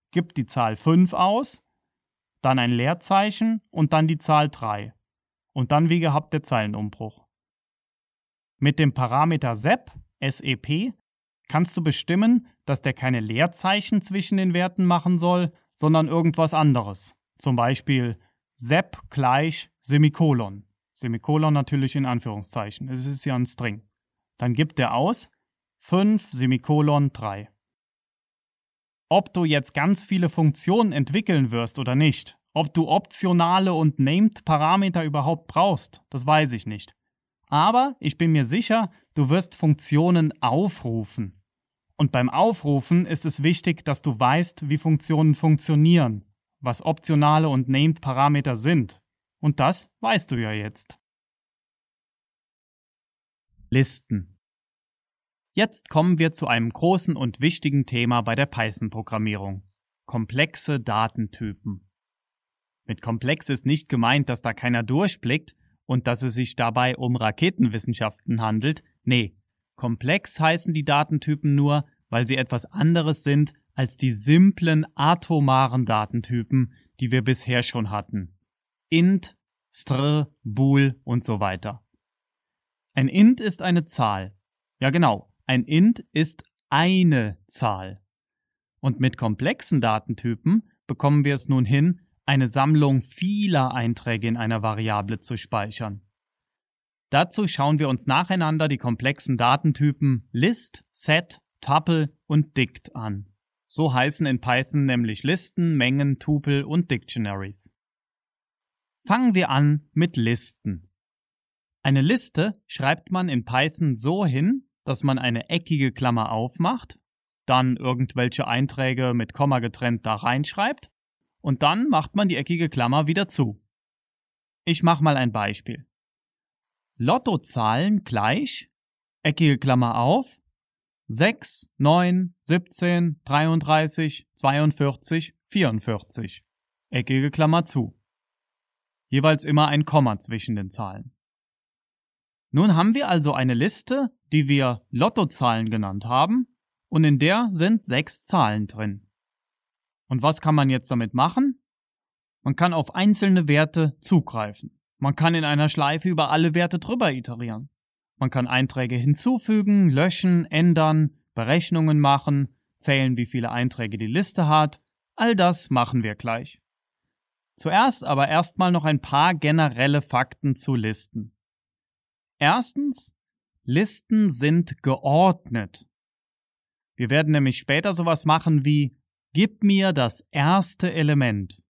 gibt die Zahl 5 aus, dann ein Leerzeichen und dann die Zahl 3. Und dann wie gehabt der Zeilenumbruch. Mit dem Parameter SEP, SEP, kannst du bestimmen, dass der keine Leerzeichen zwischen den Werten machen soll, sondern irgendwas anderes. Zum Beispiel SEP gleich Semikolon. Semikolon natürlich in Anführungszeichen, es ist ja ein String. Dann gibt er aus 5 Semikolon 3. Ob du jetzt ganz viele Funktionen entwickeln wirst oder nicht, ob du optionale und named Parameter überhaupt brauchst, das weiß ich nicht. Aber ich bin mir sicher, du wirst Funktionen aufrufen. Und beim Aufrufen ist es wichtig, dass du weißt, wie Funktionen funktionieren, was optionale und named Parameter sind. Und das weißt du ja jetzt. Listen. Jetzt kommen wir zu einem großen und wichtigen Thema bei der Python-Programmierung. Komplexe Datentypen. Mit komplex ist nicht gemeint, dass da keiner durchblickt und dass es sich dabei um Raketenwissenschaften handelt. Nee, komplex heißen die Datentypen nur, weil sie etwas anderes sind als die simplen atomaren Datentypen, die wir bisher schon hatten. Int, str, bool und so weiter. Ein Int ist eine Zahl. Ja genau. Ein Int ist eine Zahl. Und mit komplexen Datentypen bekommen wir es nun hin, eine Sammlung vieler Einträge in einer Variable zu speichern. Dazu schauen wir uns nacheinander die komplexen Datentypen List, Set, Tuple und Dict an. So heißen in Python nämlich Listen, Mengen, Tupel und Dictionaries. Fangen wir an mit Listen. Eine Liste schreibt man in Python so hin, dass man eine eckige Klammer aufmacht, dann irgendwelche Einträge mit Komma getrennt da reinschreibt und dann macht man die eckige Klammer wieder zu. Ich mache mal ein Beispiel. Lottozahlen gleich, eckige Klammer auf, 6, 9, 17, 33, 42, 44, eckige Klammer zu. Jeweils immer ein Komma zwischen den Zahlen. Nun haben wir also eine Liste, die wir Lottozahlen genannt haben, und in der sind 6 Zahlen drin. Und was kann man jetzt damit machen? Man kann auf einzelne Werte zugreifen. Man kann in einer Schleife über alle Werte drüber iterieren. Man kann Einträge hinzufügen, löschen, ändern, Berechnungen machen, zählen, wie viele Einträge die Liste hat. All das machen wir gleich. Zuerst aber erstmal noch ein paar generelle Fakten zu Listen. Erstens, Listen sind geordnet. Wir werden nämlich später sowas machen wie: Gib mir das erste Element.